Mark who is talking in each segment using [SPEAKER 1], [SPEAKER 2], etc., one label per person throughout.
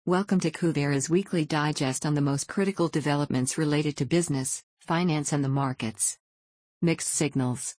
[SPEAKER 1] Welcome to Kuvera's weekly digest on the most critical developments related to business, finance, and the markets. Mixed signals.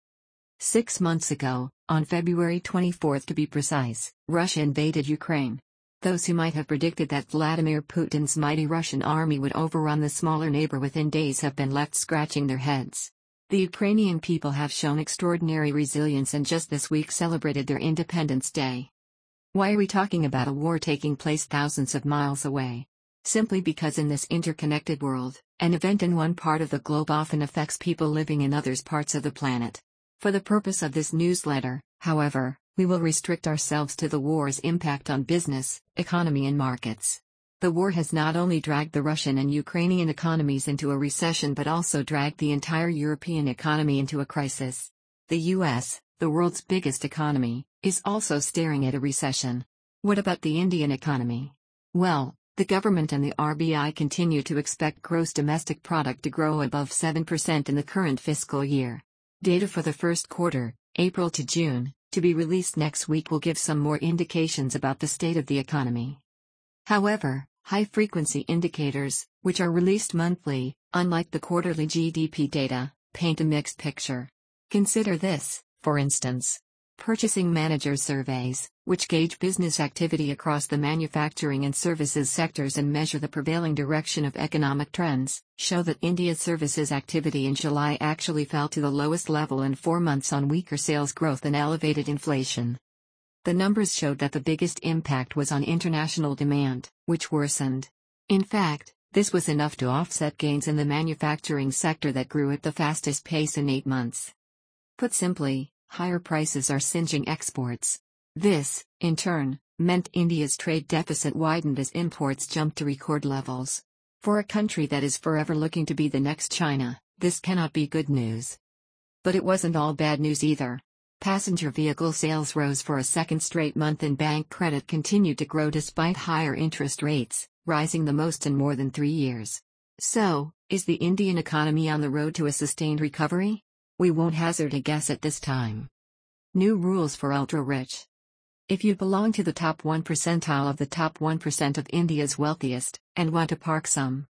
[SPEAKER 1] 6 months ago, on February 24 to be precise, Russia invaded Ukraine. Those who might have predicted that Vladimir Putin's mighty Russian army would overrun the smaller neighbor within days have been left scratching their heads. The Ukrainian people have shown extraordinary resilience and just this week celebrated their Independence Day. Why are we talking about a war taking place thousands of miles away? Simply because in this interconnected world, an event in one part of the globe often affects people living in other parts of the planet. For the purpose of this newsletter, however, we will restrict ourselves to the war's impact on business, economy, and markets. The war has not only dragged the Russian and Ukrainian economies into a recession but also dragged the entire European economy into a crisis. The US, the world's biggest economy, is also staring at a recession. What about the Indian economy? Well, the government and the RBI continue to expect gross domestic product to grow above 7% in the current fiscal year. Data for the first quarter, April to June, to be released next week will give some more indications about the state of the economy. However, high-frequency indicators, which are released monthly, unlike the quarterly GDP data, paint a mixed picture. Consider this, for instance. Purchasing Manager surveys, which gauge business activity across the manufacturing and services sectors and measure the prevailing direction of economic trends, show that India's services activity in July actually fell to the lowest level in 4 months on weaker sales growth and elevated inflation. The numbers showed that the biggest impact was on international demand, which worsened. In fact, this was enough to offset gains in the manufacturing sector that grew at the fastest pace in 8 months. Put simply, higher prices are singeing exports. This, in turn, meant India's trade deficit widened as imports jumped to record levels. For a country that is forever looking to be the next China, this cannot be good news. But it wasn't all bad news either. Passenger vehicle sales rose for a second straight month and bank credit continued to grow despite higher interest rates, rising the most in more than 3 years. So, is the Indian economy on the road to a sustained recovery? We won't hazard a guess at this time. New rules for ultra-rich. If you belong to the top 1 percentile of the top 1% of India's wealthiest, and want to park some,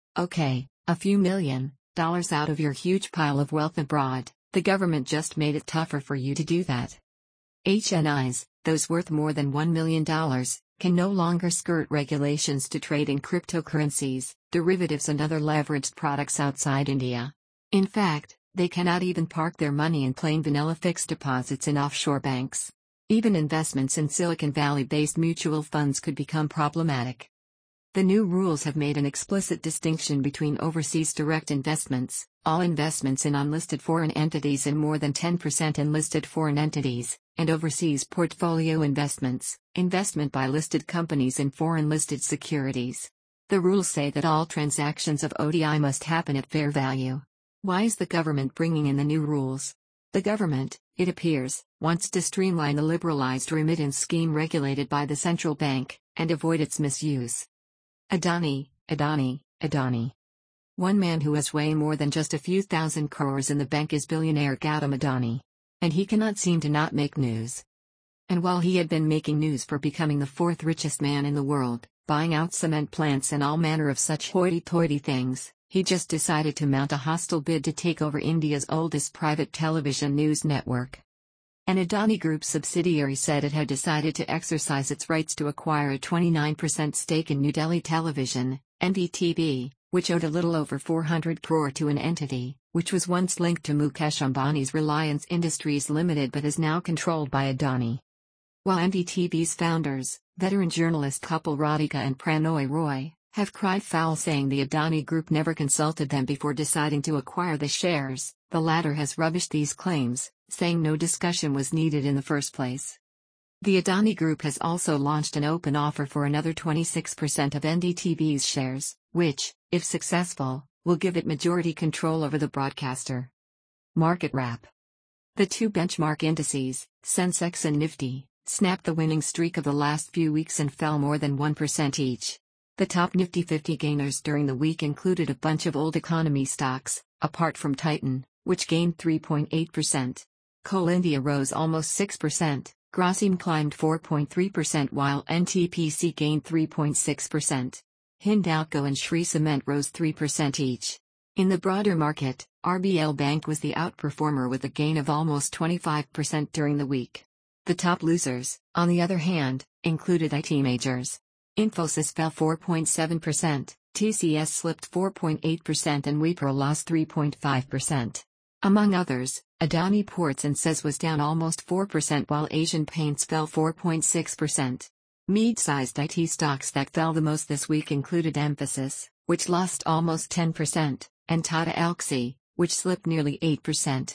[SPEAKER 1] a few $1,000,000 out of your huge pile of wealth abroad, the government just made it tougher for you to do that. HNIs, those worth more than $1 million, can no longer skirt regulations to trade in cryptocurrencies, derivatives, and other leveraged products outside India. In fact, they cannot even park their money in plain vanilla fixed deposits in offshore banks. Even investments in Silicon Valley-based mutual funds could become problematic. The new rules have made an explicit distinction between overseas direct investments, all investments in unlisted foreign entities and more than 10% in listed foreign entities, and overseas portfolio investments, investment by listed companies in foreign listed securities. The rules say that all transactions of ODI must happen at fair value. Why is the government bringing in the new rules? The government, it appears, wants to streamline the liberalized remittance scheme regulated by the central bank, and avoid its misuse. Adani. One man who has way more than just a few thousand crores in the bank is billionaire Gautam Adani. And he cannot seem to not make news. And while he had been making news for becoming the 4th richest man in the world, buying out cement plants and all manner of such hoity-toity things, he just decided to mount a hostile bid to take over India's oldest private television news network. An Adani Group subsidiary said it had decided to exercise its rights to acquire a 29% stake in New Delhi Television, NDTV, which owed a little over 400 crore to an entity, which was once linked to Mukesh Ambani's Reliance Industries Limited but is now controlled by Adani. While NDTV's founders, veteran journalist couple Radhika and Pranoy Roy, have cried foul saying the Adani Group never consulted them before deciding to acquire the shares, the latter has rubbished these claims, saying no discussion was needed in the first place. The Adani Group has also launched an open offer for another 26% of NDTV's shares, which, if successful, will give it majority control over the broadcaster. Market wrap. The two benchmark indices, Sensex and Nifty, snapped the winning streak of the last few weeks and fell more than 1% each. The top Nifty 50 gainers during the week included a bunch of old economy stocks, apart from Titan, which gained 3.8%. Coal India rose almost 6%, Grasim climbed 4.3% while NTPC gained 3.6%. Hindalco and Shree Cement rose 3% each. In the broader market, RBL Bank was the outperformer with a gain of almost 25% during the week. The top losers, on the other hand, included IT majors. Infosys fell 4.7%, TCS slipped 4.8% and Wipro lost 3.5%. Among others, Adani Ports and SEZ was down almost 4% while Asian Paints fell 4.6%. Mid-sized IT stocks that fell the most this week included Mphasis, which lost almost 10%, and Tata Elxsi, which slipped nearly 8%.